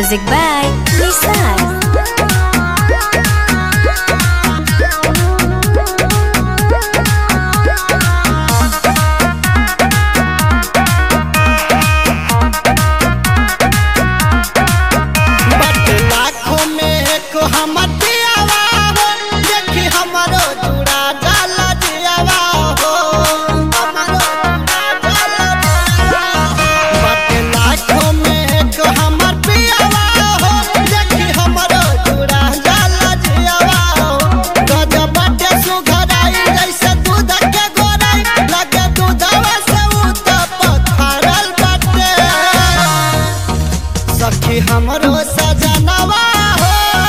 Music by Nissan. हमरो सजनवा हो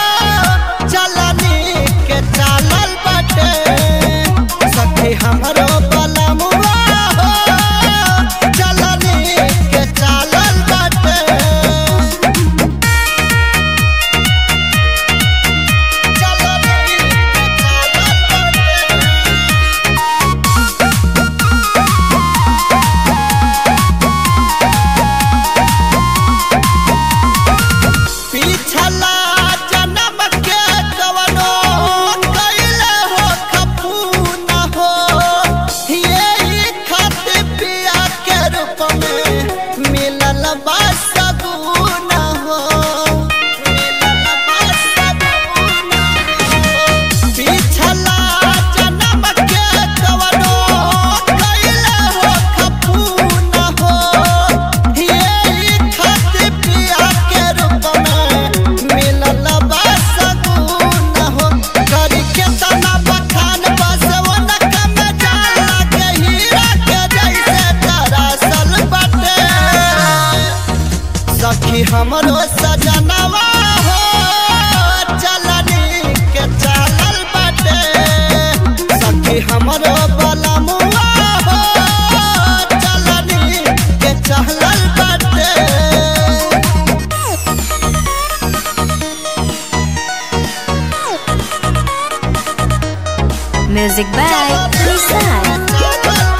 चलनी के चालल बाटे सखी हमरो बलमुआ हो चलनी के चालल बाटे चलनी के चालल बाटे जन्म के कवनो कइले हो खपून हो यही खातिर पिया के रूप में मिलल बा सगुन हो मिलल बा सगुन हो पिछला जन्म के कवनो कइले हो खपून हो यही खातिर पिया के रूप में मिलल बा सगुन हो करी के तना बखान बस ओनक में जाला के हीरा के जैसे तरासल बाटे सखी हमरो सजनवा हो चलनी के चालल बाटे सखी हमरो बलमुआ हो चलनी के चालल बाटे Music by Nissan.